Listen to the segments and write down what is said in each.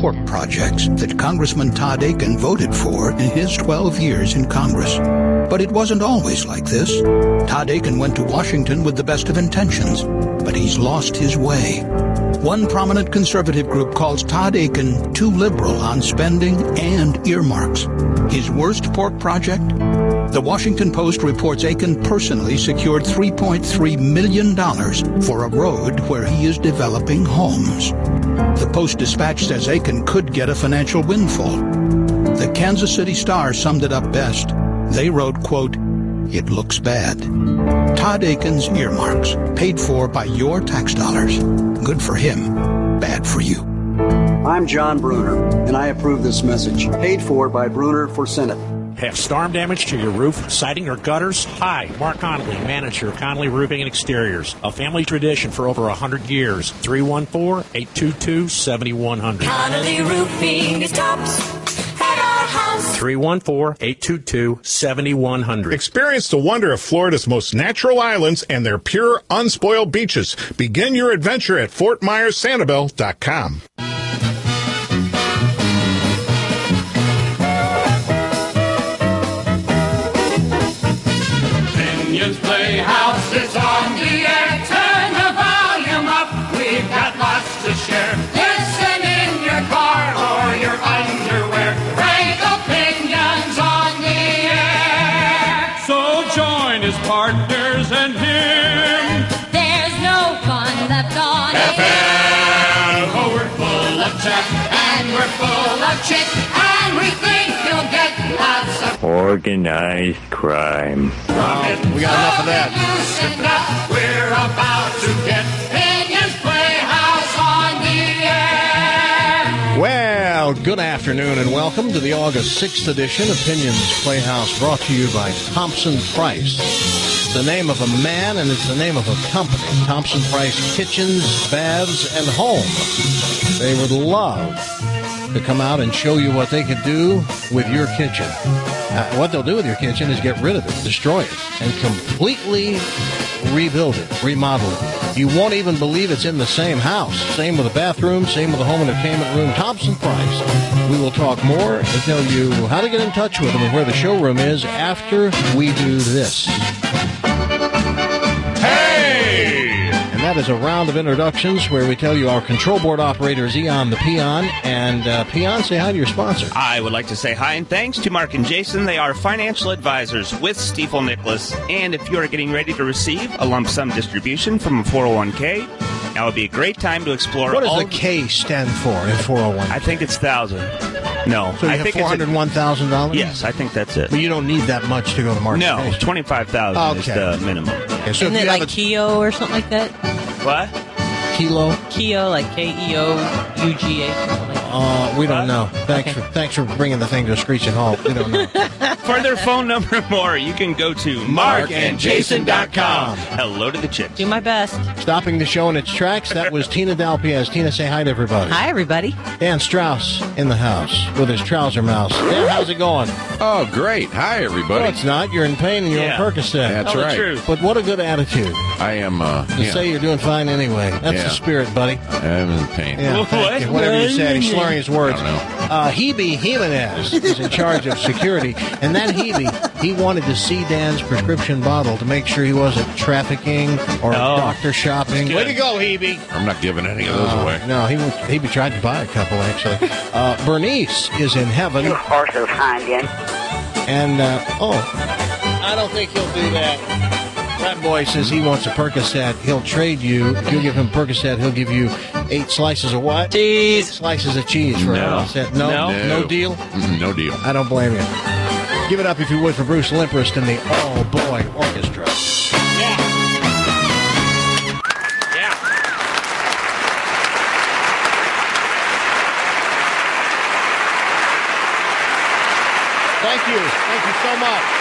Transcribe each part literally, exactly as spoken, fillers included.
pork projects that Congressman Todd Akin voted for in his twelve years in Congress. But it wasn't always like this. Todd Akin went to Washington with the best of intentions, but he's lost his way. One prominent conservative group calls Todd Akin too liberal on spending and earmarks. His worst pork project? The Washington Post reports Akin personally secured three point three million dollars for a road where he is developing homes. The Post-Dispatch says Akin could get a financial windfall. The Kansas City Star summed it up best. They wrote, quote, "It looks bad." Todd Akin's earmarks, paid for by your tax dollars. Good for him, bad for you. I'm John Bruner, and I approve this message. Paid for by Bruner for Senate. Have storm damage to your roof, siding, or gutters? Hi, Mark Connolly, manager of Connolly Roofing and Exteriors. A family tradition for over one hundred years. three one four, eight two two, seven one zero zero. Connolly Roofing is tops at our house. three one four, eight two two, seven one zero zero. Experience the wonder of Florida's most natural islands and their pure, unspoiled beaches. Begin your adventure at Fort Myers Sanibel dot com. Playhouse is on the air. Turn the volume up. We've got lots to share. Listen in your car or your underwear. Frank opinions on the air. So join his partners and him. There's no fun left on F M. Oh, we're full of chat and we're full of chit, and we think you'll get lots of organized crime. Um, we got enough of that. Listen up, we're about to get Opinions Playhouse on the air. Well, good afternoon and welcome to the August sixth edition of Opinions Playhouse, brought to you by Thompson Price. It's the name of a man and it's the name of a company. Thompson Price Kitchens, Baths, and Home. They would love to come out and show you what they could do with your kitchen. Uh, what they'll do with your kitchen is get rid of it, destroy it, and completely rebuild it, remodel it. You won't even believe it's in the same house. Same with the bathroom, same with the home entertainment room. Thompson Price. We will talk more and tell you how to get in touch with them and where the showroom is after we do this. That is a round of introductions where we tell you our control board operator is Eon the Peon. And uh, Peon, say hi to your sponsor. I would like to say hi and thanks to Mark and Jason. They are financial advisors with Stifel Nicholas. And if you are getting ready to receive a lump sum distribution from a four oh one k, now would be a great time to explore. What does all the K stand for in four oh one k? I think it's thousand. No. So you I have think four hundred one thousand dollars? Yes, I think that's it. But you don't need that much to go to market. No, twenty-five thousand dollars okay. is the minimum. Okay, so Isn't it like a... Keo or something like that? What? Kilo? Keo, like K E O U G A, something like that. Uh, we don't know. Thanks okay. for thanks for bringing the thing to a screeching halt. We don't know. For their phone number and more, you can go to mark and jason dot com. Hello to the chicks. Do my best. Stopping the show in its tracks, that was Tina Dalpiaz. Tina, say hi to everybody. Hi, everybody. Dan Strauss in the house with his trouser mouse. Dan, how's it going? Oh, great. Hi, everybody. No, it's not. You're in pain and you're yeah. on Percocet. That's Tell right. the truth. But what a good attitude. I am, uh... To yeah. say you're doing fine anyway. That's yeah. the spirit, buddy. I'm in pain. Yeah, what? You. Whatever you said. He's slurring his words. I don't know. Uh, Hebe Jimenez is in charge of security. And that Hebe, he wanted to see Dan's prescription bottle to make sure he wasn't trafficking or oh. doctor shopping. Way to go, Hebe. I'm not giving any of those uh, away. No, he Hebe tried to buy a couple, actually. Uh, Bernice is in heaven. You horse of Hanyan. And, uh, oh, I don't think he'll do that. That boy says he wants a Percocet. He'll trade you. If you give him Percocet, he'll give you eight slices of what? Cheese. Eight slices of cheese for no. a Percocet. No, no, no, no deal? Mm-hmm, no deal. I don't blame you. Give it up, if you would, for Bruce Limprist and the Oh Boy Orchestra. Yeah. Yeah. Thank you. Thank you so much.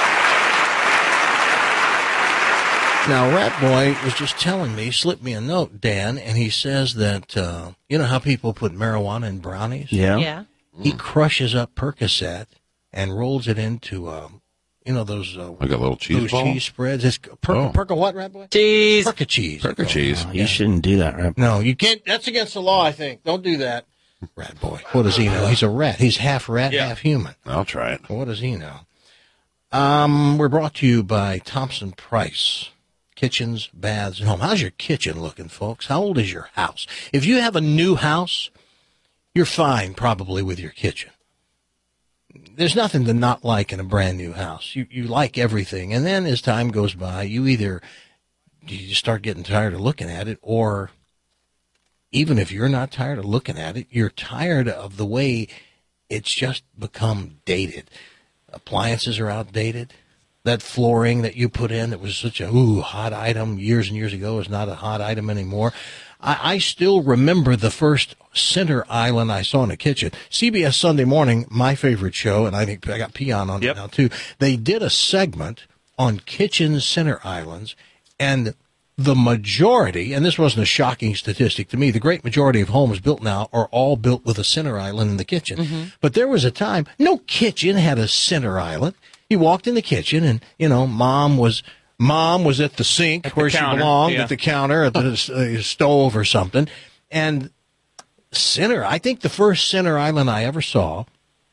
Now, Rat Boy was just telling me, slipped me a note, Dan, and he says that, uh, you know how people put marijuana in brownies? Yeah. Yeah. He crushes up Percocet and rolls it into, um, you know, those, uh, like a little cheese those ball? cheese spreads. It's per- Oh. Perca what, Rat Boy? Cheese. Perca cheese. Perca cheese. You shouldn't do that, right? No, you can't. That's against the law, I think. Don't do that. Rat boy. What does he know? He's a rat. He's half rat, Yeah. half human. I'll try it. What does he know? Um, we're brought to you by Thompson Price. Kitchens, baths, and home. How's your kitchen looking, folks? How old is your house? If you have a new house, you're fine probably with your kitchen. There's nothing to not like in a brand new house. You you like everything. And then as time goes by, you either you just start getting tired of looking at it, or even if you're not tired of looking at it, you're tired of the way it's just become dated. Appliances are outdated. That flooring that you put in that was such a ooh hot item years and years ago is not a hot item anymore. I, I still remember the first center island I saw in a kitchen. C B S Sunday Morning, my favorite show, and I think I got Peon on Yep. it now too. They did a segment on kitchen center islands, and the majority, and this wasn't a shocking statistic to me, the great majority of homes built now are all built with a center island in the kitchen. Mm-hmm. But there was a time no kitchen had a center island. You walked in the kitchen, and you know, mom was mom was at the sink At the where she counter, belonged, yeah. at the counter, at the uh, stove or something. And center, I think the first center island I ever saw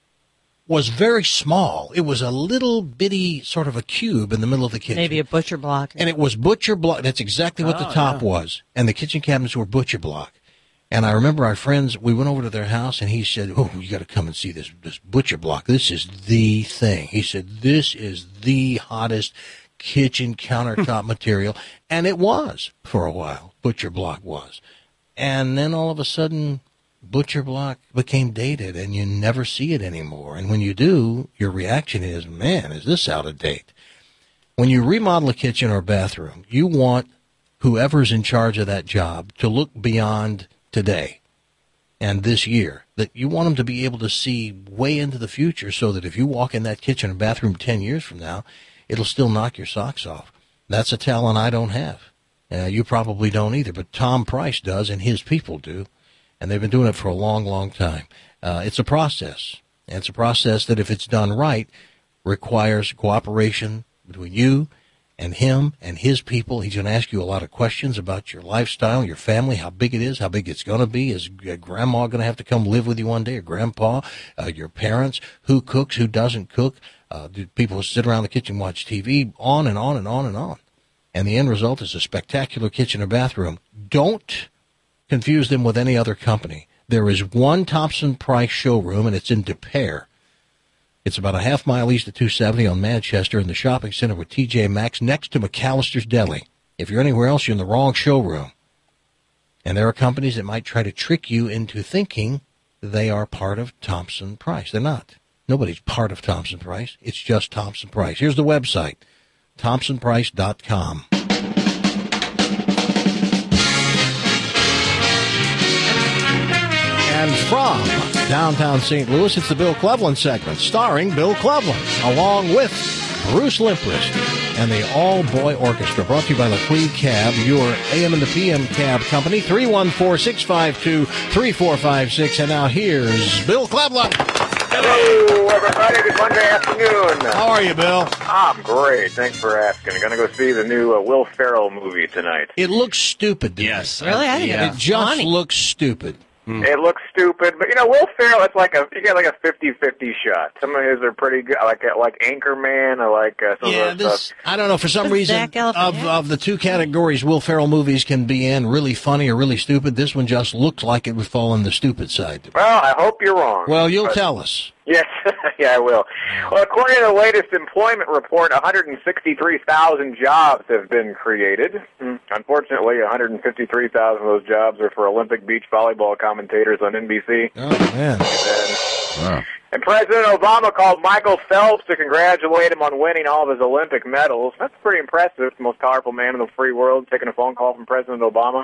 was very small. It was a little bitty sort of a cube in the middle of the kitchen. Maybe a butcher block. And it was butcher block. That's exactly what Oh, the top yeah. was. And the kitchen cabinets were butcher block. And I remember our friends, we went over to their house, and he said, oh, you got to come and see this this butcher block. This is the thing. He said, this is the hottest kitchen countertop material. And it was for a while. Butcher block was. And then all of a sudden, butcher block became dated, and you never see it anymore. And when you do, your reaction is, man, is this out of date? When you remodel a kitchen or bathroom, you want whoever's in charge of that job to look beyond today and this year, that you want them to be able to see way into the future, so that if you walk in that kitchen or bathroom ten years from now, it'll still knock your socks off. That's a talent I don't have. Uh, you probably don't either, but Tom Price does, and his people do, and they've been doing it for a long, long time. Uh, it's a process, and it's a process that, if it's done right, requires cooperation between you and him and his people. He's going to ask you a lot of questions about your lifestyle, your family, how big it is, how big it's going to be. Is grandma going to have to come live with you one day, or grandpa, uh, your parents, who cooks, who doesn't cook, uh, do people sit around the kitchen, watch T V, on and on and on and on. And the end result is a spectacular kitchen or bathroom. Don't confuse them with any other company. There is one Thompson Price showroom, and it's in De Pere. It's about a half mile east of two seventy on Manchester, in the shopping center with T J Maxx, next to McAllister's Deli. If you're anywhere else, you're in the wrong showroom. And there are companies that might try to trick you into thinking they are part of Thompson Price. They're not. Nobody's part of Thompson Price. It's just Thompson Price. Here's the website, thompson price dot com. And from downtown Saint Louis, it's the Bill Cleveland segment, starring Bill Cleveland, along with Bruce Limprist and the all-boy orchestra, brought to you by LaQueen Cab, your A M and the P M cab company, three one four, six five two, three four five six. And now here's Bill Cleveland. Hello, everybody. Good Monday afternoon. How are you, Bill? I'm great. Thanks for asking. I'm going to go see the new uh, Will Ferrell movie tonight. It looks stupid to Yes. me. Really? I think It it's just funny. looks stupid. It looks stupid, but you know, Will Ferrell, it's like a you get like a fifty-fifty shot. Some of his are pretty good, like like Anchorman. I like uh, some Yeah, of the this, stuff. I don't know, for some reason, Zach of, Galifianakis. of the two categories Will Ferrell movies can be in, really funny or really stupid, this one just looked like it would fall on the stupid side. Well, I hope you're wrong. Well, you'll But- tell us. Yes, yeah, I will. Well, according to the latest employment report, one hundred sixty-three thousand jobs have been created. Unfortunately, one hundred fifty-three thousand of those jobs are for Olympic beach volleyball commentators on N B C. Oh, man. And, Wow. and President Obama called Michael Phelps to congratulate him on winning all of his Olympic medals. That's pretty impressive. The most powerful man in the free world taking a phone call from President Obama.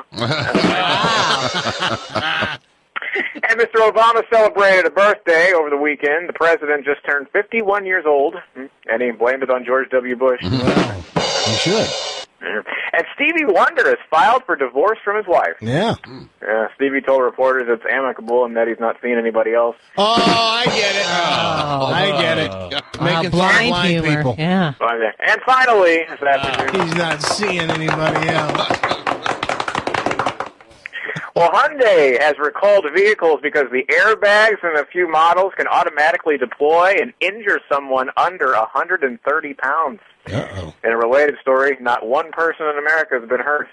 And Mister Obama celebrated a birthday over the weekend. The president just turned fifty-one years old, and he blamed it on George W. Bush. Well, you should. And Stevie Wonder has filed for divorce from his wife. Yeah. Uh, Stevie told reporters it's amicable and that he's not seeing anybody else. Oh, I get it. Oh, I get it. Making fun of blind blind humor. people. Yeah. And finally, this afternoon, He's not seeing anybody else. Well, Hyundai has recalled vehicles because the airbags in a few models can automatically deploy and injure someone under one hundred thirty pounds. Uh-oh. In a related story, not one person in America has been hurt.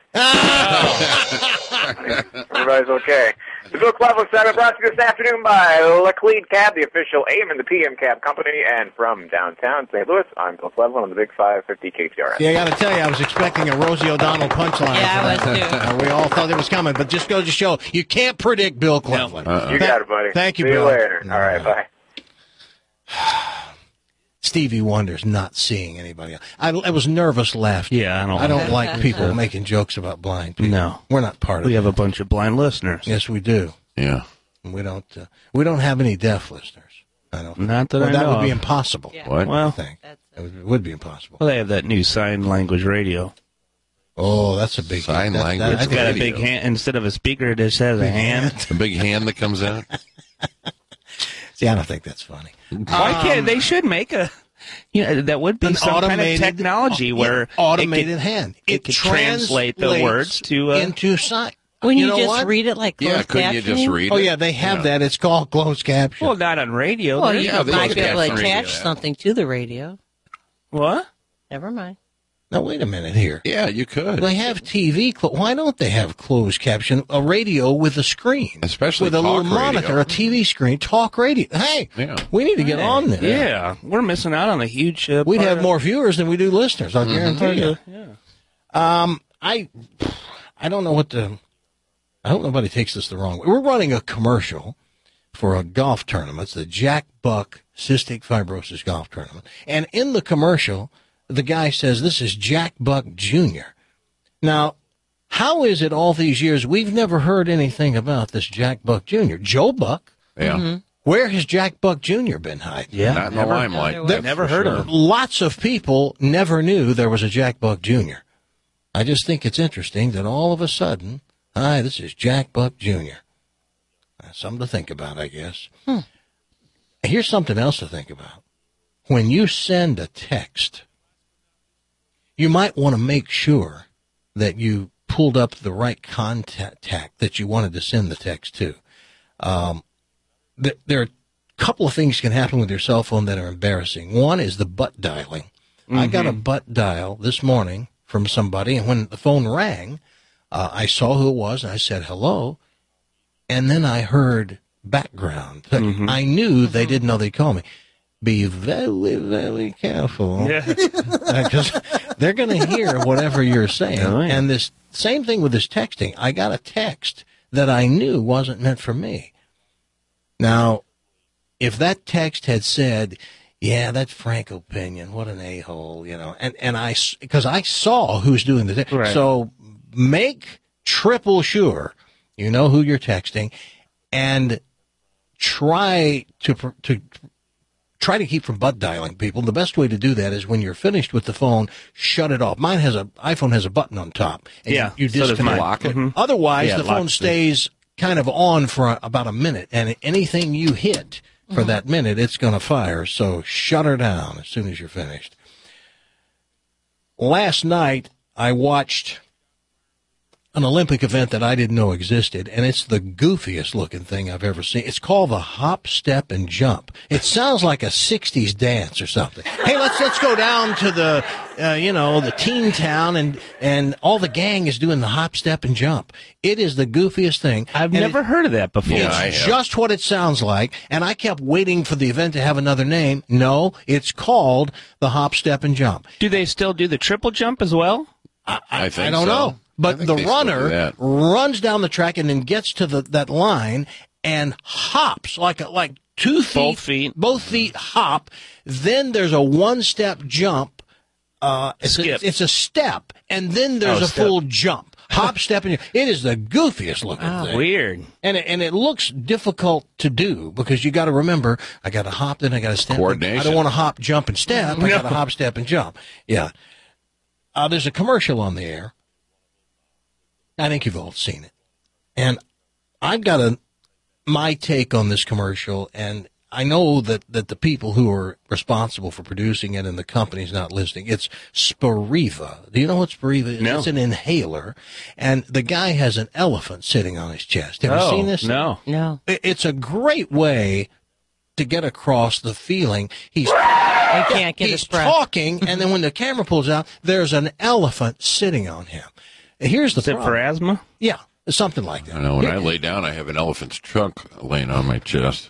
Everybody's okay. The Bill Cleveland segment brought to you this afternoon by Laclede Cab, the official A M and the P M cab company. And from downtown Saint Louis, I'm Bill Cleveland on the Big five fifty K T R S. Yeah, I got to tell you, I was expecting a Rosie O'Donnell punchline. Yeah, I was too. Uh, we all thought it was coming, but just goes to show, you can't predict Bill Cleveland. No. Uh-uh. You got it, buddy. Thank you, See Bill. you later. All right, bye. Stevie Wonder's not seeing anybody else. I, I was nervous laughing. Yeah, I don't I don't like like people making jokes about blind people. No. We're not part of We it. have a bunch of blind listeners. Yes, we do. Yeah. We don't. Uh, we don't have any deaf listeners. I don't. Not that well, I that know would be of. impossible. Yeah. What? I Well, think it would, it would be impossible. well, they have that new sign language radio. Oh, that's a big Sign that, language. That, I It's think got a radio. big hand. Instead of a speaker, it just has a hand. A big hand that comes out. See, I don't think that's funny. Why can't they should make a? You know, that would be An some kind of automated- technology yeah, where automated it could, hand. It, It could translate the translates words to uh, into sign. When you, know just what? read it like closed Yeah, couldn't you just captioning? read Oh it? yeah, they have Yeah. that. It's called closed caption. well, not on radio. Well, There's- you Yeah, they might use be able to caption attach radio. something to the radio. What? Never mind. Now wait a minute here. Yeah, you could. They have T V. Clo- Why don't they have closed caption? A radio with a screen, Especially with a little talk monitor, radio. a T V screen, talk radio. Hey, Yeah. we need to get on this. Yeah, we're missing out on a huge. Uh, We'd part have of- more viewers than we do listeners. I guarantee you. Yeah. Um, I, I don't know what the. I hope nobody takes this the wrong way. We're running a commercial for a golf tournament. It's the Jack Buck Cystic Fibrosis Golf Tournament, and in the commercial, the guy says, "This is Jack Buck Junior" Now, how is it all these years we've never heard anything about this Jack Buck Junior? Joe Buck, Yeah. where has Jack Buck Junior been hiding? Yeah, Not in the never, limelight. There- never for heard sure. of him. Lots of people never knew there was a Jack Buck Junior I just think it's interesting that all of a sudden, hi, this is Jack Buck Junior That's something to think about, I guess. Hmm. Here's something else to think about. When you send a text, you might want to make sure that you pulled up the right contact that you wanted to send the text to. Um, th- there are a couple of things can happen with your cell phone that are embarrassing. One is the butt dialing. Mm-hmm. I got a butt dial this morning from somebody, and when the phone rang, uh, I saw who it was, and I said hello, and then I heard background. Mm-hmm. I knew they didn't know they'd call me. Be very, very careful. Yeah. Because they're going to hear whatever you're saying. Oh, yeah. And this same thing with this texting. I got a text that I knew wasn't meant for me. Now, if that text had said, yeah, that's Frank Opinion, what an a-hole, you know, and, and I, because I saw who's doing the text. Right. So make triple sure you know who you're texting and try to, to, Try to keep from butt dialing people. The best way to do that is when you're finished with the phone, shut it off. Mine has a iPhone has a button on top. And Yeah, you, you so does disconnect. mine. Lock it. Mhm. Otherwise, Yeah, the it phone locks it. stays kind of on for a, about a minute, and anything you hit for Mm-hmm. that minute, it's going to fire. So shut her down as soon as you're finished. Last night, I watched an Olympic event that I didn't know existed, and it's the goofiest looking thing I've ever seen. It's called the hop, step, and jump. It sounds like a sixties dance or something. Hey, let's let's go down to the, uh, you know, the teen town, and and all the gang is doing the hop, step, and jump. It is the goofiest thing. I've And never it- heard of that before. Yeah, I It's have. just what it sounds like, and I kept waiting for the event to have another name. No, it's called the hop, step, and jump. Do they still do the triple jump as well? I think I don't so. know. But I think the they still do runner that. runs down the track and then gets to the, that line and hops like a, like two feet, Both feet. both feet hop. Then there's a one step jump. Uh, it's, Skip. A, it's a step, and then there's Oh, a step. full jump. Hop, step, and it is the goofiest looking thing. Weird. And it, and it looks difficult to do because you got to remember, I got to hop, then I got to step. Coordination. I don't want to hop, jump, and step. I got to hop, step, and jump. Yeah. Uh, there's a commercial on the air. I think you've all seen it. And I've got a my take on this commercial, and I know that, that the people who are responsible for producing it and the company's not listening. It's Spiriva. Do you know what Spiriva is? No. It's an inhaler, and the guy has an elephant sitting on his chest. Have Oh, you seen this? no. No. It- It's a great way to get across the feeling he's I can't get he's his breath. talking, and then when the camera pulls out, there's an elephant sitting on him. Here's the Is it problem. for asthma? Yeah, something like that. I know when I lay down, I have an elephant's trunk laying on my chest.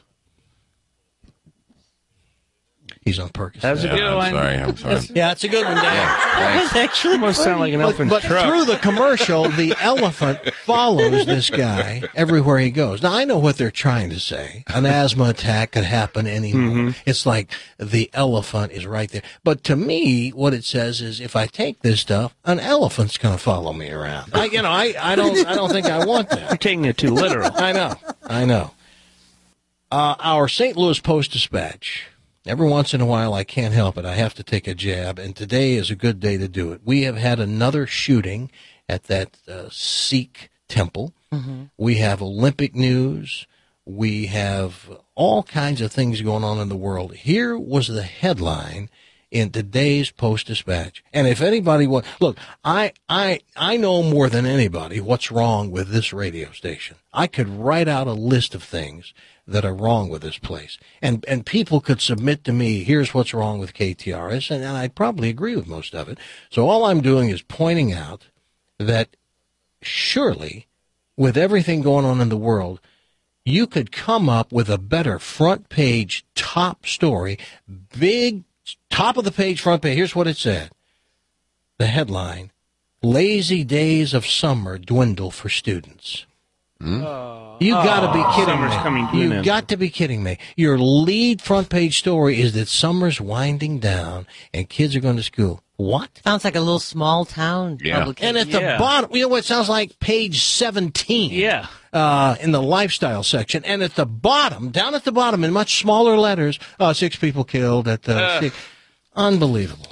He's on Percocet. That was a Yeah, good I'm one. sorry, I'm sorry. Yeah, it's a good one, Dan. Thanks. Actually, Almost sound like an But, elephant's but truck. through the commercial, the elephant follows this guy everywhere he goes. Now, I know what they're trying to say. An asthma attack could happen anymore. It's like the elephant is right there. But to me, what it says is if I take this stuff, an elephant's going to follow me around. I, you know, I, I don't I don't think I want that. You're taking it too literal. I know. I know. Uh, our Saint Louis Post-Dispatch. Every once in a while, I can't help it. I have to take a jab, and today is a good day to do it. We have had another shooting at that uh, Sikh temple. Mm-hmm. We have Olympic news. We have all kinds of things going on in the world. Here was the headline in today's Post-Dispatch. And if anybody wa- look, I, I, I know more than anybody what's wrong with this radio station. I could write out a list of things that are wrong with this place. And, and people could submit to me, here's what's wrong with K T R S, and, and I'd probably agree with most of it. So all I'm doing is pointing out that surely, with everything going on in the world, you could come up with a better front page top story, big top of the page front page. Here's what it said. The headline, Lazy Days of Summer Dwindle for Students. You got to be kidding Summer's me. coming to an You end. got to be kidding me. Your lead front page story is that summer's winding down and kids are going to school. What? Sounds like a little small town Yeah. publication. And at the Yeah. bottom, you know what it sounds like? Page seventeen. Yeah. Uh, in the lifestyle section. And at the bottom, down at the bottom, in much smaller letters, uh, six people killed at the... Uh. Six. Unbelievable.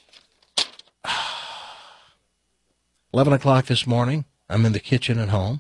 eleven o'clock this morning, I'm in the kitchen at home.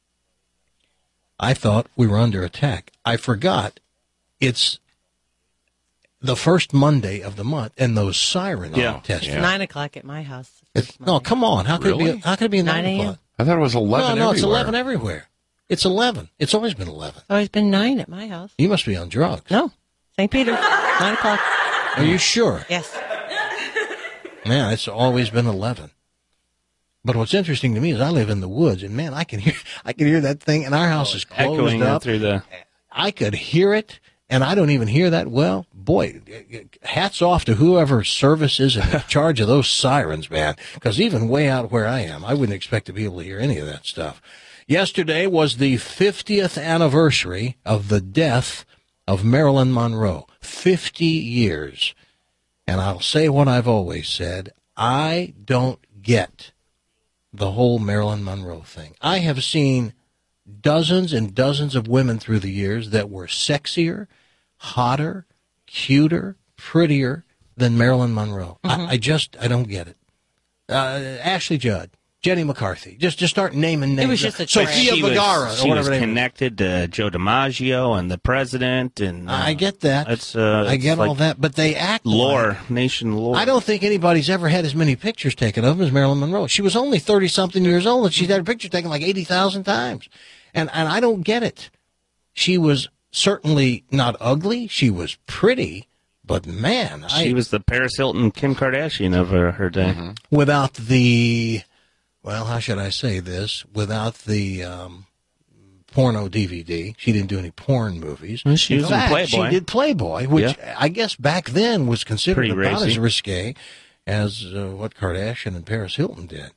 I thought we were under attack. I forgot it's the first Monday of the month, and those sirens Yeah. are testing. Yeah. Nine o'clock at my house. It's, no, come on. How could it Really? be? How could it be nine, nine a.m.? o'clock? I thought it was eleven No, no, it's everywhere. eleven everywhere. It's eleven. It's always been eleven. It's always been nine at my house. You must be on drugs. No, Saint Peter, nine o'clock. Are you sure? Yes. Man, it's always been eleven. But what's interesting to me is I live in the woods, and man, I can hear I can hear that thing, and our house is closed Echoing up. through the. I could hear it, and I don't even hear that well. Boy, hats off to whoever service is in charge of those sirens, man, because even way out where I am, I wouldn't expect to be able to hear any of that stuff. Yesterday was the fiftieth anniversary of the death of Marilyn Monroe. fifty years. And I'll say what I've always said. I don't get the whole Marilyn Monroe thing. I have seen dozens and dozens of women through the years that were sexier, hotter, cuter, prettier than Marilyn Monroe. Mm-hmm. I, I just, I don't get it. Uh, Ashley Judd, Jenny McCarthy. Just, just start naming names. was just a Sophia trend. She was, Vergara, she or whatever was they connected to Joe DiMaggio and the president, and uh, I get that. It's, uh, I it's get like all that, but they act lore, like- nation lore. I don't think anybody's ever had as many pictures taken of him as Marilyn Monroe. She was only thirty-something years old, and she's had a picture taken like eighty thousand times. And and I don't get it. She was certainly not ugly. She was pretty, but man, She I, was the Paris Hilton, Kim Kardashian of her, her day. without the, well, how should I say this? Without the um, porno D V D, she didn't do any porn movies. Well, she in was in fact, Playboy. She did Playboy, which Yeah. I guess back then was considered Pretty about racy. as risque as uh, what Kardashian and Paris Hilton did.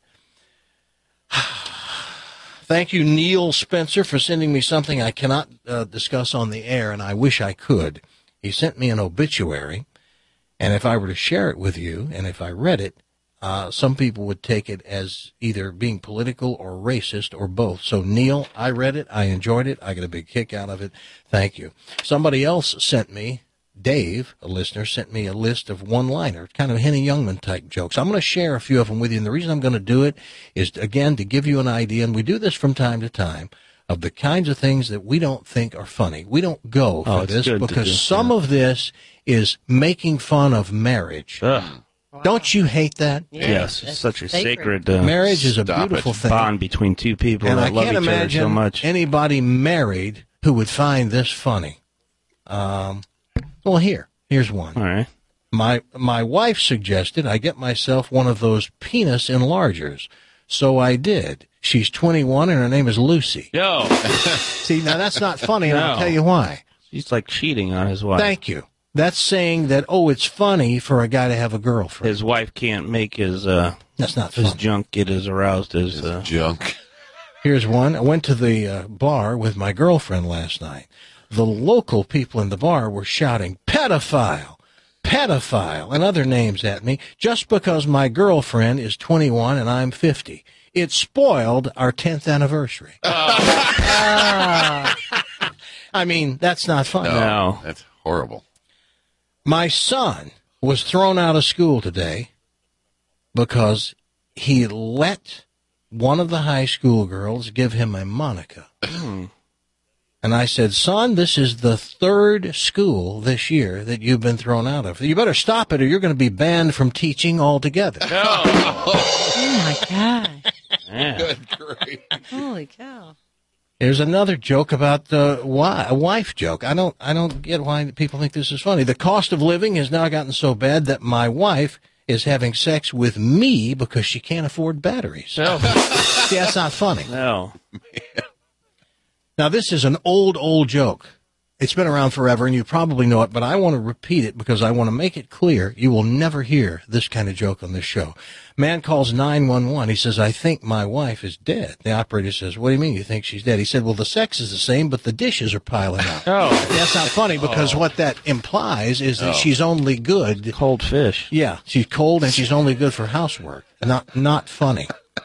Thank you, Neil Spencer, for sending me something I cannot uh, discuss on the air, and I wish I could. He sent me an obituary, and if I were to share it with you, and if I read it, uh, some people would take it as either being political or racist or both. So, Neil, I read it. I enjoyed it. I got a big kick out of it. Thank you. Somebody else sent me, Dave, a listener, sent me a list of one-liner, kind of Henny Youngman type jokes. I'm going to share a few of them with you, and the reason I'm going to do it is, again, to give you an idea, and we do this from time to time, of the kinds of things that we don't think are funny. We don't go for Oh, it's this good to because do, some yeah. of this is making fun of marriage. Ugh. Don't you hate that? Yes, it's such a sacred. sacred uh, Marriage is a Stop beautiful it. thing. bond between two people And that I love can't each other imagine so much. anybody married who would find this funny. Um, well, here, here's one. All right. My my wife suggested I get myself one of those penis enlargers, so I did. She's twenty-one and her name is Lucy. Yo, See, now that's not funny, and I'll No. tell you why. he's like cheating on his wife. Thank you. That's saying that, oh, it's funny for a guy to have a girlfriend. His wife can't make his uh That's not his funny. junk get as aroused as uh, Junk. Here's one. I went to the uh, bar with my girlfriend last night. The local people in the bar were shouting, pedophile, pedophile, and other names at me just because my girlfriend is twenty-one and I'm fifty. It spoiled our tenth anniversary. I mean, that's not fun. No, No. that's horrible. My son was thrown out of school today because he let one of the high school girls give him a Monica. And I said, son, this is the third school this year that you've been thrown out of. You better stop it or you're going to be banned from teaching altogether. Oh, my God. yeah. Good grief. Holy cow. There's another joke about the wi- a wife joke. I don't I don't get why people think this is funny. The cost of living has now gotten so bad that my wife is having sex with me because she can't afford batteries. No. See, that's not funny. No. Now, this is an old, old joke. It's been around forever, and you probably know it, but I want to repeat it because I want to make it clear you will never hear this kind of joke on this show. Man calls nine one one. He says, I think my wife is dead. The operator says, what do you mean you think she's dead? He said, well, the sex is the same, but the dishes are piling up. Oh. That's not funny because what that implies is that Oh. she's only good. Cold fish. Yeah, she's cold and she's only good for housework. Not not funny.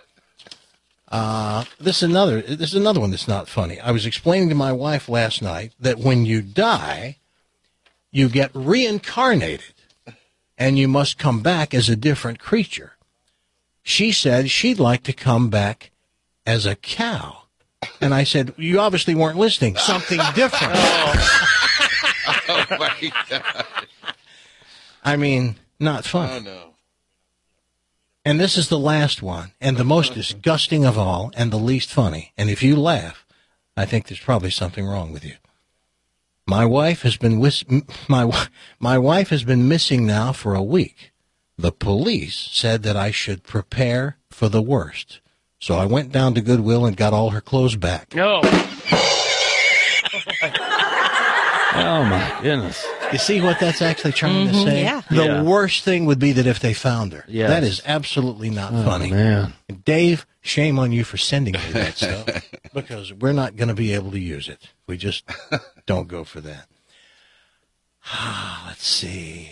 Uh, this is another. This is another one that's not funny. I was explaining to my wife last night that when you die, you get reincarnated, and you must come back as a different creature. She said she'd like to come back as a cow, and I said, "You obviously weren't listening. Something different." Oh, my God. I mean, not fun. Oh, no. And this is the last one, and the most disgusting of all, and the least funny. And if you laugh, I think there's probably something wrong with you. My wife has been wis- my wi- my wife has been missing now for a week. The police said that I should prepare for the worst, so I went down to Goodwill and got all her clothes back. No. Oh, my goodness. You see what that's actually trying to say? yeah. The Yeah. worst thing would be that if they found her. Yes. That is absolutely not Oh, funny. man. Dave, shame on you for sending me that stuff because we're not going to be able to use it. We just don't go for that. Let's see.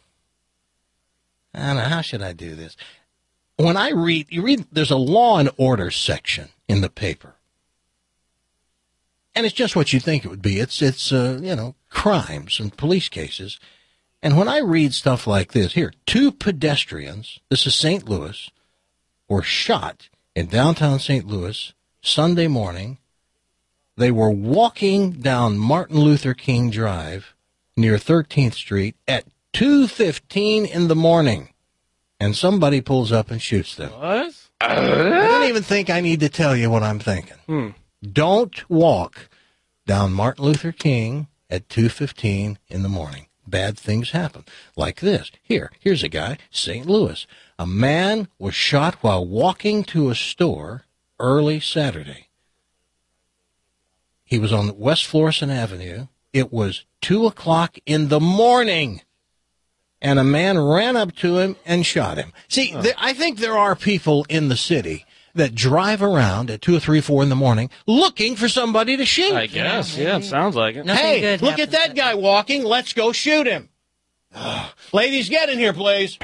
I don't know. How should I do this? When I read, you read, there's a law and order section in the paper. And it's just what you think it would be. It's, it's uh, you know, crimes and police cases. And when I read stuff like this, here, two pedestrians, this is Saint Louis, were shot in downtown Saint Louis Sunday morning. They were walking down Martin Luther King Drive near thirteenth Street at two fifteen in the morning. And somebody pulls up and shoots them. What? I don't even think I need to tell you what I'm thinking. Hmm. Don't walk down Martin Luther King at two fifteen in the morning. Bad things happen. Like this. Here, here's a guy, Saint Louis. A man was shot while walking to a store early Saturday. He was on West Florissant Avenue. It was two o'clock in the morning. And a man ran up to him and shot him. See, there, I think there are people in the city that drive around at two or three, four in the morning looking for somebody to shoot. I guess. Yeah, it sounds like it. Nothing Hey, good look at happens that guy walking. Let's go shoot him. Ladies, get in here, please.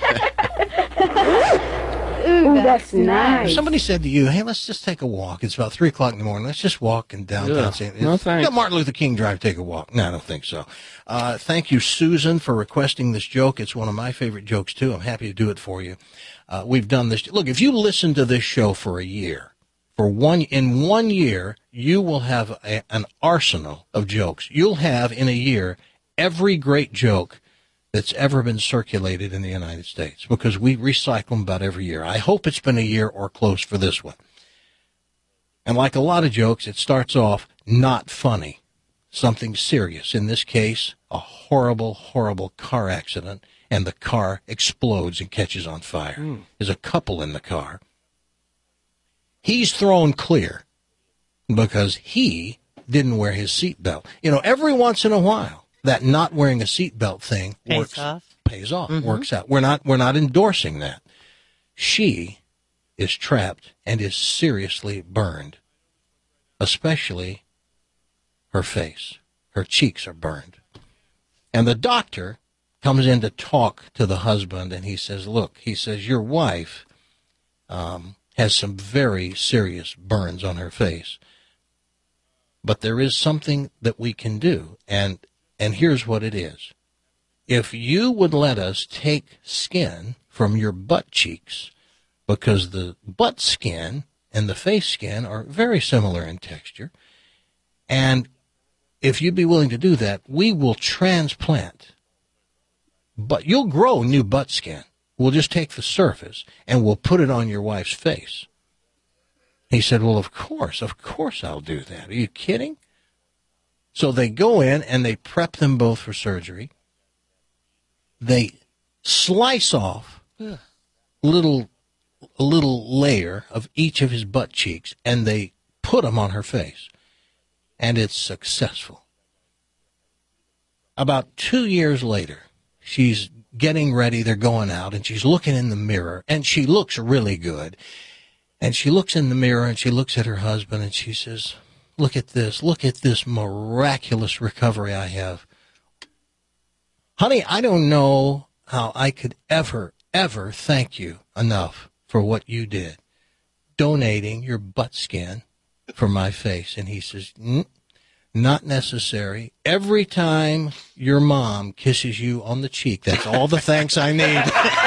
Ooh, that's nice. If somebody said to you, hey, let's just take a walk. It's about three o'clock in the morning. Let's just walk in downtown Yeah. Saint No, thanks. Let Martin Luther King Drive take a walk. No, I don't think so. Uh, thank you, Susan, for requesting this joke. It's one of my favorite jokes, too. I'm happy to do it for you. Uh, we've done this. Look, if you listen to this show for a year, for one, in one year, you will have a, an arsenal of jokes. You'll have in a year every great joke that's ever been circulated in the United States, because we recycle them about every year. I hope it's been a year or close for this one. And like a lot of jokes, it starts off not funny, something serious. In this case, a horrible, horrible car accident, and the car explodes and catches on fire. Mm. There's a couple in the car. He's thrown clear because he didn't wear his seatbelt. You know, every once in a while, that not wearing a seatbelt thing pays works, off. Pays off, Mm-hmm. works out. We're not, we're not endorsing that. She is trapped and is seriously burned, especially her face. Her cheeks are burned. And the doctor comes in to talk to the husband, and he says, look, he says, your wife um, has some very serious burns on her face, but there is something that we can do, and and here's what it is. If you would let us take skin from your butt cheeks, because the butt skin and the face skin are very similar in texture, and if you'd be willing to do that, we will transplant. But you'll grow new butt skin. We'll just take the surface and we'll put it on your wife's face. He said, well, of course, of course I'll do that. Are you kidding? So they go in and they prep them both for surgery. They slice off a little, a little layer of each of his butt cheeks, and they put them on her face. And it's successful. About two years later, she's getting ready, they're going out, and she's looking in the mirror, and she looks really good. And she looks in the mirror, and she looks at her husband, and she says, look at this, look at this miraculous recovery I have. Honey, I don't know how I could ever, ever thank you enough for what you did, donating your butt skin for my face. And he says, mm, not necessary. Every time your mom kisses you on the cheek, that's all the thanks I need.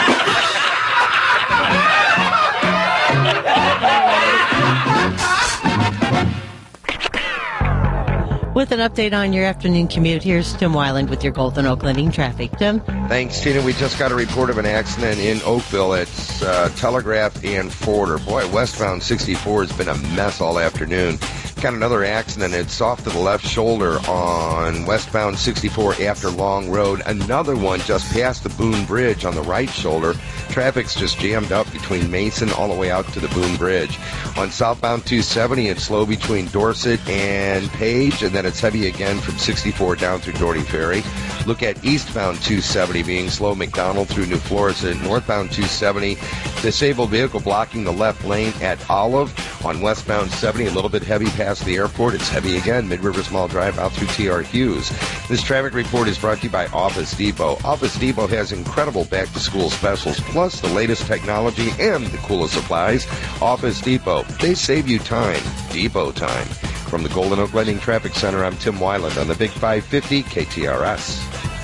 With an update on your afternoon commute, here's Tim Weiland with your Golden Oakland traffic. Tim? Thanks, Tina. We just got a report of an accident in Oakville at uh, Telegraph and Forder. Boy, westbound sixty-four has been a mess all afternoon. Got another accident. It's off to the left shoulder on westbound sixty-four after Long Road. Another one just past the Boone Bridge on the right shoulder. Traffic's just jammed up between Mason all the way out to the Boone Bridge. On southbound two seventy, it's slow between Dorset and Page, and then it's heavy again from sixty-four down through Doherty Ferry. Look at eastbound two seventy being slow McDonald through New Florida. Northbound two seventy, disabled vehicle blocking the left lane at Olive. On westbound seventy, a little bit heavy past the airport. It's heavy again, Mid-Rivers Mall Drive out through T R Hughes. This traffic report is brought to you by Office Depot. Office Depot has incredible back-to-school specials, plus the latest technology and the coolest supplies. Office Depot. They save you time. Depot time. From the Golden Oak Lending Traffic Center, I'm Tim Weiland on the Big five fifty K T R S.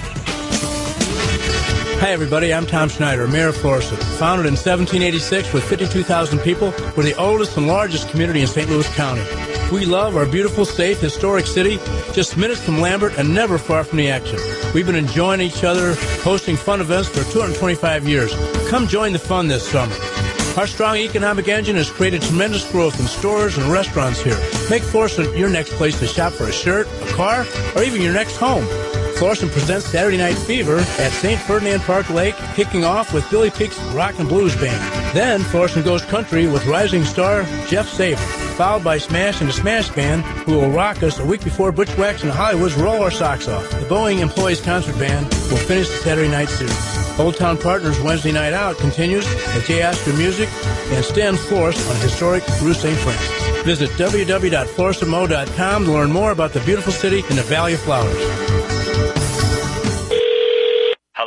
Hi, everybody. I'm Tom Schneider, Mayor of Florissant. Founded in seventeen eighty-six with fifty-two thousand people, we're the oldest and largest community in Saint Louis County. We love our beautiful, safe, historic city, just minutes from Lambert and never far from the action. We've been enjoying each other, hosting fun events for two hundred twenty-five years. Come join the fun this summer. Our strong economic engine has created tremendous growth in stores and restaurants here. Make Florissant your next place to shop for a shirt, a car, or even your next home. Florissant presents Saturday Night Fever at Saint Ferdinand Park Lake, kicking off with Billy Peak's Rock and Blues Band. Then Florissant goes country with rising star Jeff Saber, followed by Smash and the Smash Band, who will rock us a week before Butch Wax and Hollywood's Roll Our Socks Off. The Boeing Employees Concert Band will finish the Saturday night series. Old Town Partners Wednesday Night Out continues at J. Oscar Music and Stan Forrest on historic Rue Saint Francis. Visit w w w dot florissant mo dot com to learn more about the beautiful city in the Valley of Flowers. Hello?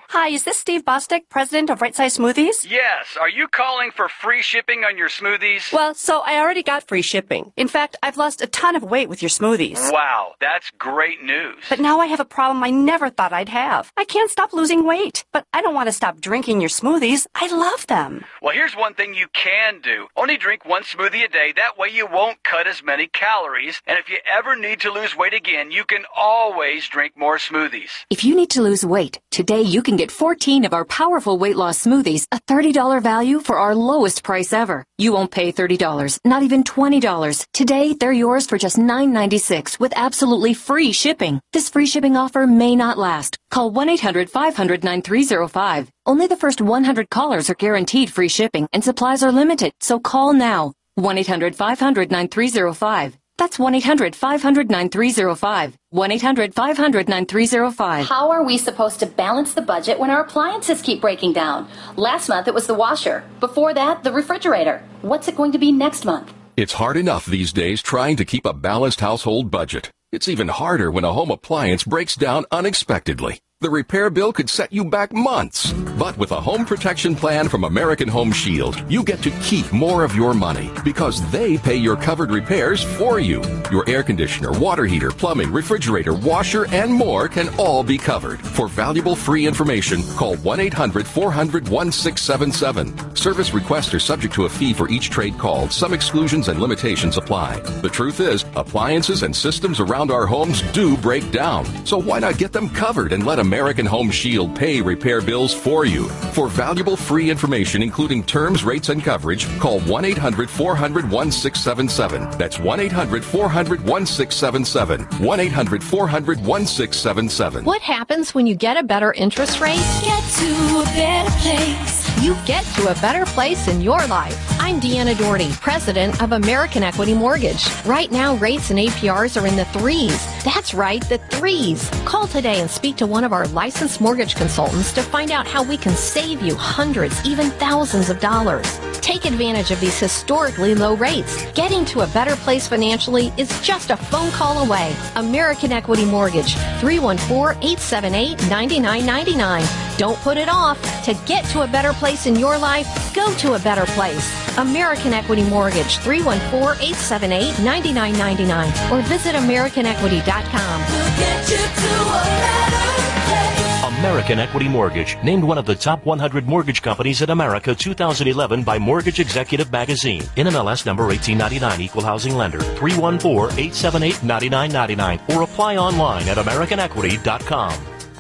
Hi, is this Steve Bostic, president of Right Size Smoothies? Yes. Are you calling for free shipping on your smoothies? Well, so I already got free shipping. In fact, I've lost a ton of weight with your smoothies. Wow, that's great news. But now I have a problem I never thought I'd have. I can't stop losing weight, but I don't want to stop drinking your smoothies. I love them. Well, here's one thing you can do. Only drink one smoothie a day. That way you won't cut as many calories. And if you ever need to lose weight again, you can always drink more smoothies. If you need to lose weight, today you can get fourteen of our powerful weight loss smoothies, a thirty dollars value for our lowest price ever. You won't pay thirty dollars, not even twenty dollars. Today, they're yours for just nine ninety-six with absolutely free shipping. This free shipping offer may not last. Call one eight hundred five hundred nine three zero five. Only the first one hundred callers are guaranteed free shipping, and supplies are limited, so call now. one eight hundred five hundred nine three zero five. That's one eight hundred five hundred nine three zero five. one eight hundred five hundred nine three zero five. How are we supposed to balance the budget when our appliances keep breaking down? Last month it was the washer. Before that, the refrigerator. What's it going to be next month? It's hard enough these days trying to keep a balanced household budget. It's even harder when a home appliance breaks down unexpectedly. The repair bill could set you back months. But with a home protection plan from American Home Shield, you get to keep more of your money because they pay your covered repairs for you. Your air conditioner, water heater, plumbing, refrigerator, washer, and more can all be covered. For valuable free information, call one eight hundred four hundred one six seven seven. Service requests are subject to a fee for each trade called. Some exclusions and limitations apply. The truth is, appliances and systems around our homes do break down. So why not get them covered and let them American Home Shield pay repair bills for you. For valuable free information, including terms, rates, and coverage, call one eight hundred four hundred one six seven seven. That's one eight hundred four hundred one six seven seven. one eight hundred four hundred one six seven seven. What happens when you get a better interest rate? Get to a better place. You get to a better place in your life. I'm Deanna Doherty, president of American Equity Mortgage. Right now, rates and A P Rs are in the threes. That's right, the threes. Call today and speak to one of our licensed mortgage consultants to find out how we can save you hundreds, even thousands of dollars. Take advantage of these historically low rates. Getting to a better place financially is just a phone call away. American Equity Mortgage, three one four, eight seven eight, nine nine nine nine. Don't put it off. To get to a better place in your life, go to a better place. American Equity Mortgage, three one four, eight seven eight, nine nine nine nine, or visit american equity dot com. We'll get you to a better place. American Equity Mortgage, named one of the top one hundred mortgage companies in America two thousand eleven by Mortgage Executive Magazine. N M L S number eighteen ninety-nine, Equal Housing Lender, three one four, eight seven eight, nine nine nine nine, or apply online at american equity dot com.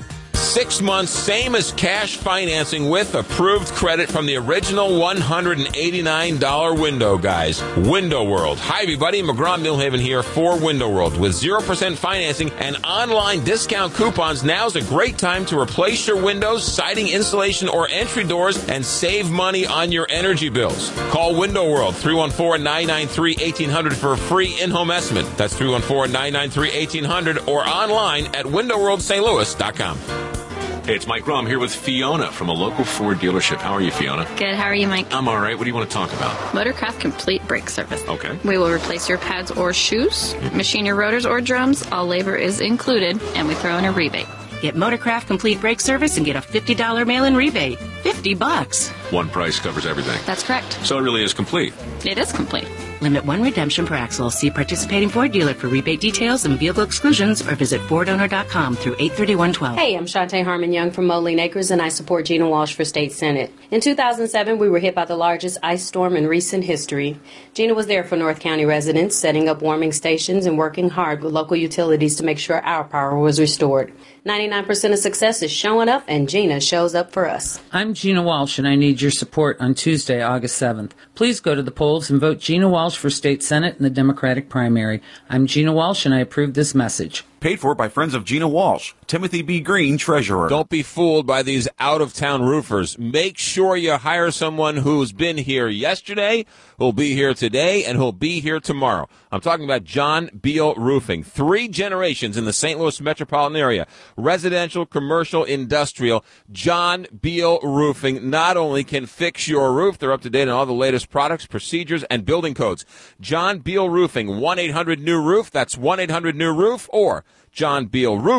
Six months, same as cash financing with approved credit from the original one hundred eighty-nine dollars window, guys. Window World. Hi, everybody. McGraw Millhaven here for Window World. With zero percent financing and online discount coupons, now's a great time to replace your windows, siding, insulation, or entry doors and save money on your energy bills. Call Window World, three one four, nine nine three, one eight hundred for a free in-home estimate. That's three one four, nine nine three, one eight hundred or online at window world st louis dot com. Hey, it's Mike Rom here with Fiona from a local Ford dealership. How are you, Fiona? Good. How are you, Mike? I'm all right. What do you want to talk about? Motorcraft Complete Brake Service. Okay. We will replace your pads or shoes, mm-hmm. machine your rotors or drums. All labor is included, and we throw in a rebate. Get Motorcraft Complete Brake Service and get a fifty dollars mail-in rebate. fifty bucks. One price covers everything. That's correct. So it really is complete. It is complete. Limit one redemption per axle. See participating Ford dealer for rebate details and vehicle exclusions, or visit ford owner dot com through eight thirty-one twelve. Hey, I'm Shantae Harmon Young from Moline Acres, and I support Gina Walsh for State Senate. In two thousand seven, we were hit by the largest ice storm in recent history. Gina was there for North County residents, setting up warming stations and working hard with local utilities to make sure our power was restored. ninety-nine percent of success is showing up, and Gina shows up for us. I'm Gina Walsh, and I need your support on Tuesday, August seventh. Please go to the polls and vote Gina Walsh for State Senate in the Democratic primary. I'm Gina Walsh, and I approve this message. Paid for by friends of Gina Walsh. Timothy B. Green, treasurer. Don't be fooled by these out-of-town roofers. Make sure you hire someone who's been here yesterday, who'll be here today, and who'll be here tomorrow. I'm talking about John Beal Roofing. Three generations in the Saint Louis metropolitan area. Residential, commercial, industrial. John Beal Roofing not only can fix your roof, they're up to date on all the latest products, procedures, and building codes. John Beal Roofing, one eight hundred new roof. That's one eight hundred new roof, or john beal roofing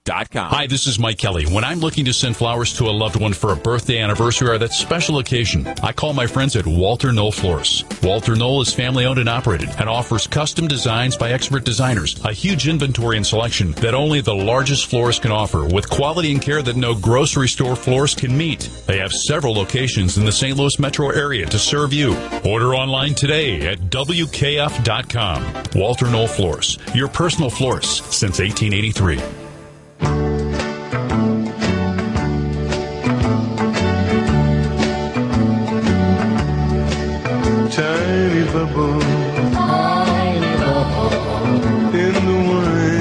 dot com. Hi, this is Mike Kelly. When I'm looking to send flowers to a loved one for a birthday, anniversary, or that special occasion, I call my friends at Walter Knoll Florists. Walter Knoll is family-owned and operated and offers custom designs by expert designers, a huge inventory and selection that only the largest florists can offer, with quality and care that no grocery store florist can meet. They have several locations in the Saint Louis metro area to serve you. Order online today at W K F dot com. Walter Knoll Florists, your personal florist since eighteen eighty-three. Tiny bubble, tiny bubble in the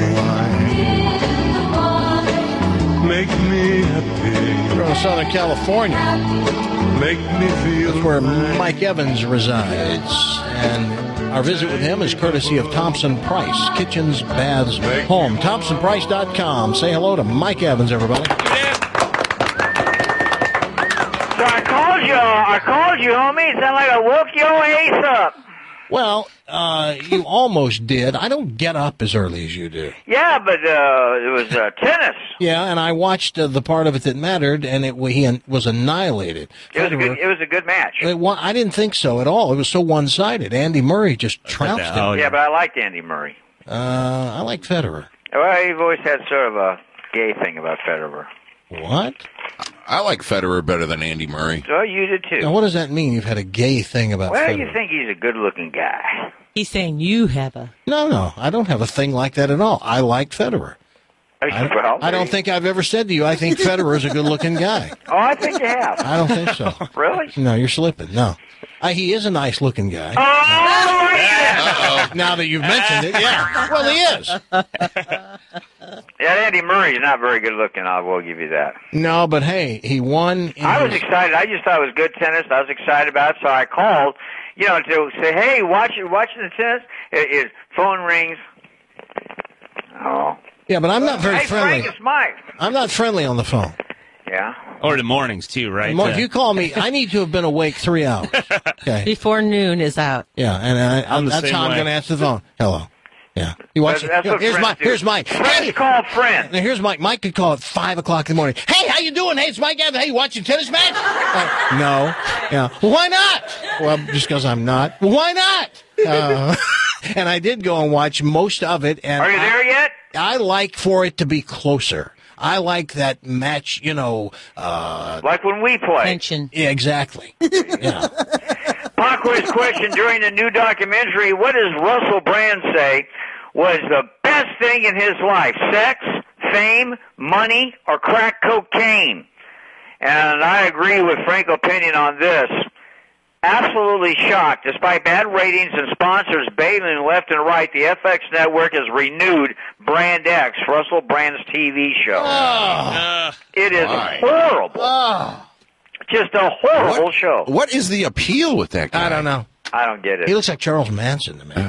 wine, make me happy. From Southern California, make me feel. That's where Mike Evans resides, and our visit with him is courtesy of Thompson Price, kitchens, baths, home. Thompson Price dot com. Say hello to Mike Evans, everybody. So I called you, I called you, homie. It sounded like I woke your ace up. Well, uh, you almost did. I don't get up as early as you do. Yeah, but uh, it was uh, tennis. Yeah, and I watched uh, the part of it that mattered, and it he an- was annihilated. It was a good. It was a good match. It wa- I didn't think so at all. It was so one-sided. Andy Murray just trounced him. Yeah, but I liked Andy Murray. Uh, I like Federer. Well, you've always had sort of a gay thing about Federer. What? I like Federer better than Andy Murray. So you did too. Now, what does that mean? You've had a gay thing about Well, Federer? you think he's a good-looking guy. He's saying you have a... No, no, I don't have a thing like that at all. I like Federer. I, Well, I don't think I've ever said to you, I think Federer is a good-looking guy. Oh, I think you have. I don't think so. Really? No, you're slipping. No. Uh, he is a nice-looking guy. Oh, Uh-oh. Now that you've mentioned it, yeah. Well, he is. Yeah, Andy Murray's not very good looking. I will give you that. No, but hey, he won. In I was his... excited. I just thought it was good tennis. I was excited about it, so I called, you know, to say, hey, watch watching the tennis. It, it, phone rings. Oh. Yeah, but I'm not very hey, friendly. Frank, it's Mike. I'm not friendly on the phone. Yeah. Or the mornings, too, right? More, Uh, if you call me, I need to have been awake three hours. Okay. Before noon is out. Yeah, and I, I'm the that's same how I'm way. going to answer the phone. Hello. Yeah. You watch. That's- that's you know, what here's friends Mike. do. Here's Mike. Friends Hey, call friends. now here's Mike. Mike could call at five o'clock in the morning. Hey, how you doing? Hey, it's Mike Evans. Hey, you watching tennis match? Uh, no. Yeah. Well, why not? Well, just because I'm not. Well, why not? Uh, and I did go and watch most of it. And Are you there yet? I, I like for it to be closer. I like that match, you know. Uh, Like when we play. Tension. yeah, exactly. Yeah. Pop quiz question during the new documentary. What does Russell Brand say was the best thing in his life? Sex, fame, money, or crack cocaine? And I agree with Frank Opinion on this. Absolutely shocked. Despite bad ratings and sponsors bailing left and right, the F X network has renewed Brand X, Russell Brand's T V show. Oh. It is Why? horrible. Oh. Just a horrible What- show. What is the appeal with that guy? I don't know. I don't get it. He looks like Charles Manson to me.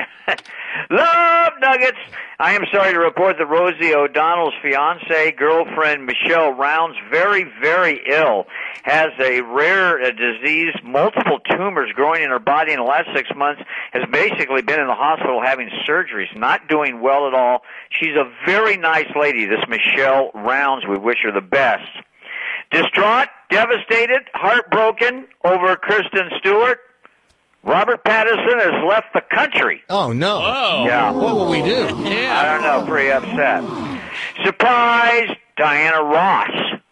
Love Nuggets. I am sorry to report that Rosie O'Donnell's fiance, girlfriend Michelle Rounds, very, very ill, has a rare uh, disease, multiple tumors growing in her body in the last six months, has basically been in the hospital having surgeries, not doing well at all. She's a very nice lady, this Michelle Rounds. We wish her the best. Distraught, devastated, heartbroken over Kristen Stewart, Robert Pattinson has left the country. Oh, no. Whoa. Yeah. What will we do? I don't know, pretty upset. Surprise, Diana Ross.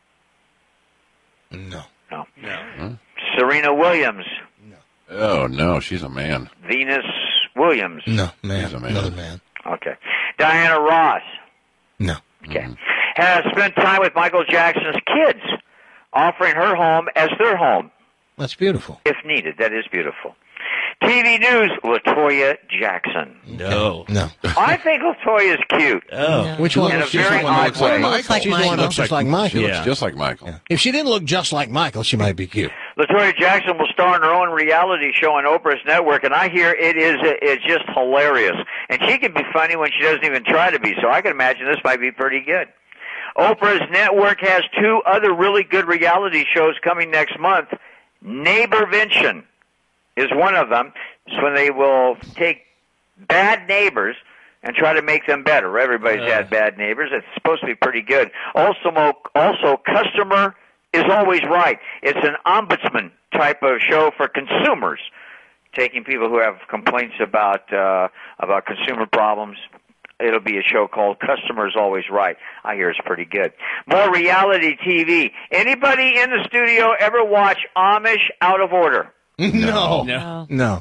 No. No. No. Serena Williams. Oh, no, she's a man. Venus Williams. No, man. He's a man. Another man. Okay. Diana Ross. No. Okay. Has spent time with Michael Jackson's kids, offering her home as their home, That's beautiful. if needed. That is beautiful. T V News, LaToya Jackson. No. No. I think LaToya's cute. Oh. Which one? In a She's very the one that odd looks like way. Michael. Looks like She's the one that Michael. looks just like Michael. She looks Yeah. just like Michael. If she didn't look just like Michael, she might be cute. LaToya Jackson will star in her own reality show on Oprah's network, and I hear it is it's just hilarious. And she can be funny when she doesn't even try to be, so I can imagine this might be pretty good. Oprah's network has two other really good reality shows coming next month. Neighborvention is one of them. It's when they will take bad neighbors and try to make them better. Everybody's uh. had bad neighbors. It's supposed to be pretty good. Also, also, customer is always right. It's an ombudsman type of show for consumers, taking people who have complaints about uh, about consumer problems. It'll be a show called Customer is Always Right. I hear it's pretty good. More reality T V. Anybody in the studio ever watch Amish Out of Order? No. No. No.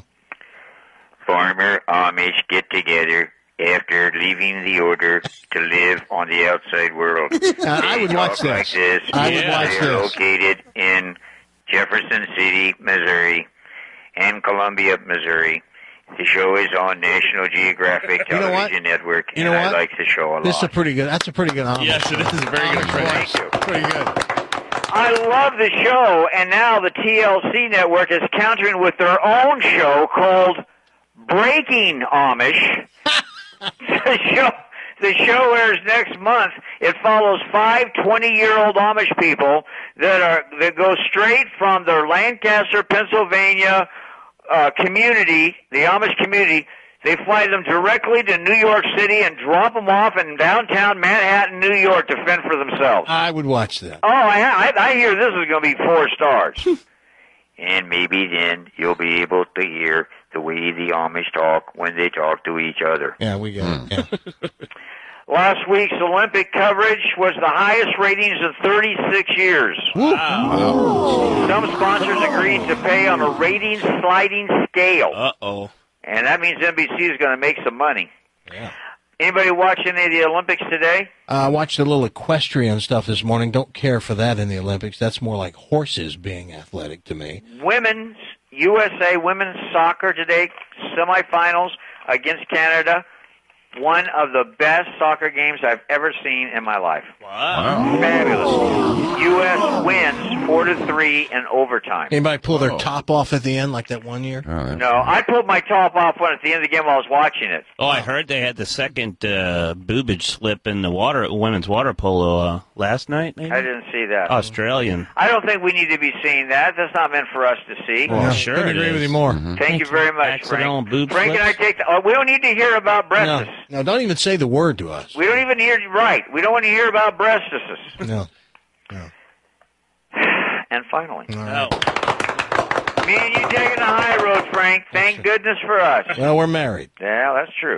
Farmer Amish get together after leaving the order to live on the outside world. Uh, I would watch this. Like this. I would yeah. watch They're this. located in Jefferson City, Missouri, and Columbia, Missouri. The show is on National Geographic You know what? Television Network, You know and I what? like the show a lot. This is a pretty good. That's a pretty good Amish. Yes, it is a very good Amish approach. voice. Pretty good. I love the show, and now the T L C network is countering with their own show called Breaking Amish. the show the show airs next month. It follows five twenty-year-old Amish people that are that go straight from their Lancaster, Pennsylvania uh, community, the Amish community. They fly them directly to New York City and drop them off in downtown Manhattan, New York, to fend for themselves. I would watch that. Oh, I, I, I hear this is going to be four stars. And maybe then you'll be able to hear the way the Amish talk when they talk to each other. Yeah, we get it. Yeah. Last week's Olympic coverage was the highest ratings in thirty-six years. Wow. Some sponsors agreed to pay on a rating sliding scale. Uh-oh. And that means N B C is going to make some money. Yeah. Anybody watch any of the Olympics today? I uh, watched a little equestrian stuff this morning. Don't care for that in the Olympics. That's more like horses being athletic to me. Women's, U S A women's soccer today, semifinals against Canada. One of the best soccer games I've ever seen in my life. Wow. Fabulous. U S wins four to three in overtime. Anybody pull their Oh. top off at the end like that one year? Oh, No, I pulled my top off one at the end of the game while I was watching it. Oh, I heard they had the second uh, boobage slip in the water, women's water polo uh, last night, maybe? I didn't see that. Australian. I don't think we need to be seeing that. That's not meant for us to see. Well, Yeah, sure couldn't it agree is. with you more. Thank, Thank you you. very much, Accidental Frank. boob Frank and I slips? take the, oh, we don't need to hear about No, breastises. no, don't even say the word to us. We don't even hear, right, we don't want to hear about breastises. No. And finally, All right. Oh. me and you taking the high road, Frank. Thank goodness for us. Well, we're married. Yeah, that's true.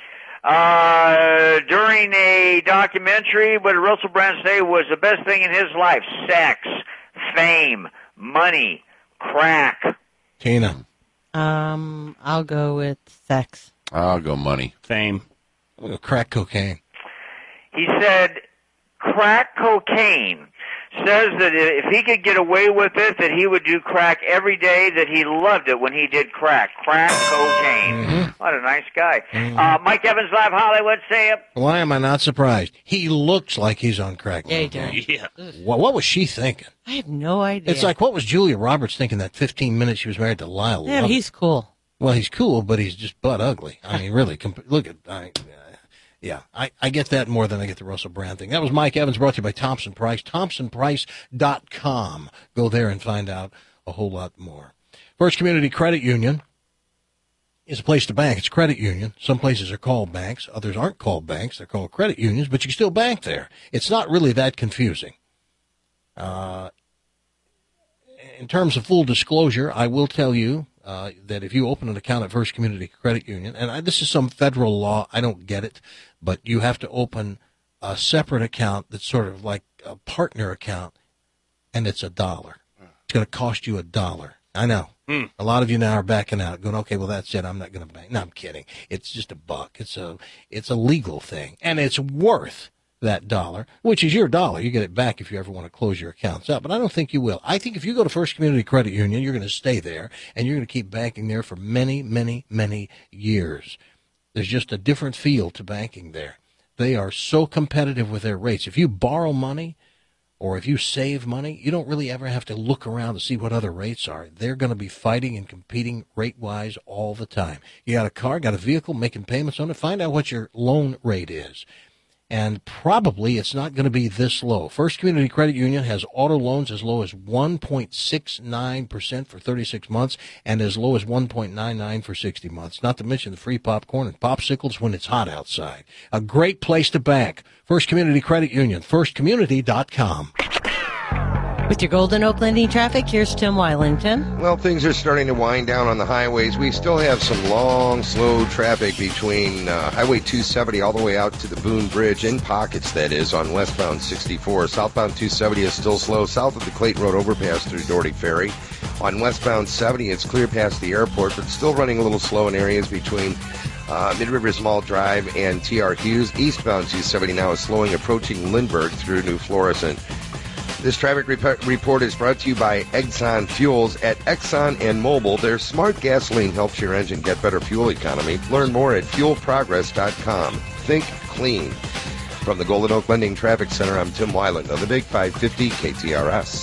Uh, during a documentary, what did Russell Brand say was the best thing in his life? Sex, fame, money, crack. Tina. Um, I'll go with sex. I'll go money. Fame. We'll go crack cocaine. He said crack cocaine. Says that if he could get away with it, that he would do crack every day, that he loved it when he did crack. Crack cocaine. Mm-hmm. What a nice guy. Uh, Mike Evans, Live Hollywood, say it. Why am I not surprised? He looks like he's on crack. Yeah, he does. Yeah. What, what was she thinking? I have no idea. It's like, what was Julia Roberts thinking that fifteen minutes she was married to Lyle yeah, but Lovett? he's cool. Well, he's cool, but he's just butt ugly. I mean, really, comp- look at, I, uh, yeah, I, I get that more than I get the Russell Brand thing. That was Mike Evans, brought to you by Thompson Price, thompson price dot com. Go there and find out a whole lot more. First Community Credit Union is a place to bank. It's a credit union. Some places are called banks. Others aren't called banks. They're called credit unions, but you can still bank there. It's not really that confusing. Uh, in terms of full disclosure, I will tell you uh, that if you open an account at First Community Credit Union, and I, this is some federal law, I don't get it, but you have to open a separate account that's sort of like a partner account, and it's a dollar. It's going to cost you a dollar. I know. Hmm. A lot of you now are backing out, going, okay, well, that's it. I'm not going to bank. No, I'm kidding. It's just a buck. It's a, it's a legal thing, and it's worth that dollar, which is your dollar. You get it back if you ever want to close your accounts out, but I don't think you will. I think if you go to First Community Credit Union, you're going to stay there, and you're going to keep banking there for many, many, many years. There's just a different feel to banking there. They are so competitive with their rates. If you borrow money or if you save money, you don't really ever have to look around to see what other rates are. They're going to be fighting and competing rate-wise all the time. You got a car, got a vehicle, making payments on it, find out what your loan rate is. and probably it's not going to be this low. First Community Credit Union has auto loans as low as one point six nine percent for thirty-six months and as low as one point nine nine for sixty months, not to mention the free popcorn and popsicles when it's hot outside. A great place to bank. First Community Credit Union, first community dot com. With your Golden Oak Lending traffic, here's Tim Wylington. Well, things are starting to wind down on the highways. We still have some long, slow traffic between uh, Highway two seventy all the way out to the Boone Bridge, in pockets, that is, on westbound sixty-four. Southbound two seventy is still slow south of the Clayton Road overpass through Doherty Ferry. On westbound seventy, it's clear past the airport, but still running a little slow in areas between uh, Mid-Rivers Mall Drive and T R Hughes. Eastbound two seventy now is slowing, approaching Lindbergh through New Florissant. This traffic rep- report is brought to you by Exxon Fuels. At Exxon and Mobil, their smart gasoline helps your engine get better fuel economy. Learn more at fuel progress dot com. Think clean. From the Golden Oak Lending Traffic Center, I'm Tim Weiland on the Big five fifty K T R S.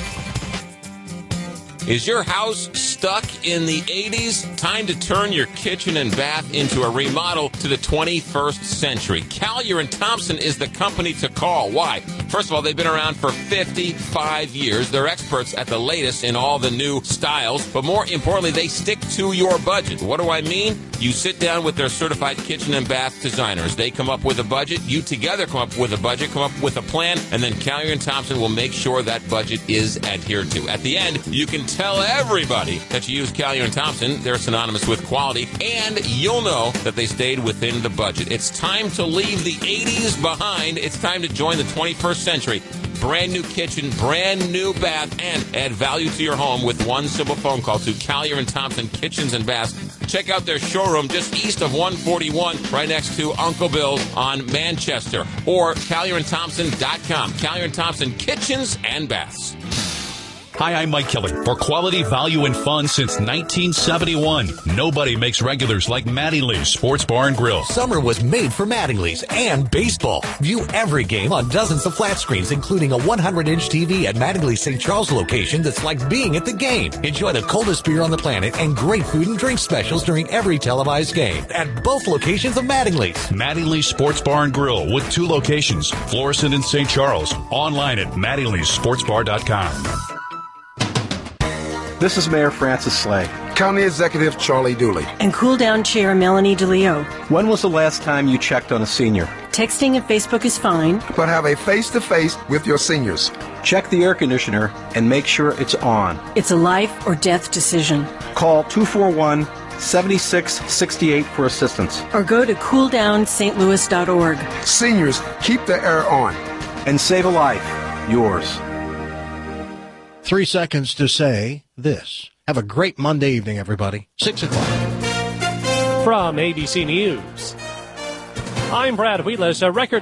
Is your house stuck in the eighties? Time to turn your kitchen and bath into a remodel to the twenty-first century. Collier and Thompson is the company to call. Why? First of all, they've been around for fifty-five years. They're experts at the latest in all the new styles. But more importantly, they stick to your budget. What do I mean? You sit down with their certified kitchen and bath designers. They come up with a budget. You together come up with a budget, come up with a plan, and then Collier and Thompson will make sure that budget is adhered to. At the end, you can tell everybody that you use Collier and Thompson. They're synonymous with quality, and you'll know that they stayed within the budget. It's time to leave the eighties behind. It's time to join the twenty-first century. Brand new kitchen, brand new bath, and add value to your home with one simple phone call to Collier and Thompson Kitchens and Baths. Check out their showroom just east of one forty-one, right next to Uncle Bill's on Manchester, or collier and thompson dot com. Collier and Thompson Kitchens and Baths. Hi, I'm Mike Kelly. For quality, value, and fun since nineteen seventy-one, nobody makes regulars like Mattingly's Sports Bar and Grill. Summer was made for Mattingly's and baseball. View every game on dozens of flat screens, including a one hundred inch T V at Mattingly's Saint Charles location that's like being at the game. Enjoy the coldest beer on the planet and great food and drink specials during every televised game at both locations of Mattingly's. Mattingly's Sports Bar and Grill with two locations, Florissant and Saint Charles. Online at mattinglys sports bar dot com. This is Mayor Francis Slay. County Executive Charlie Dooley. And Cool Down Chair Melanie DeLeo. When was the last time you checked on a senior? Texting and Facebook is fine. But have a face-to-face with your seniors. Check the air conditioner and make sure it's on. It's a life or death decision. Call two four one, seven six six eight for assistance. Or go to cool down st louis dot org. Seniors, keep the air on. And save a life. Yours. Three seconds to say this. Have a great Monday evening, everybody. Six o'clock. From A B C News, I'm Brad Wheelis. A record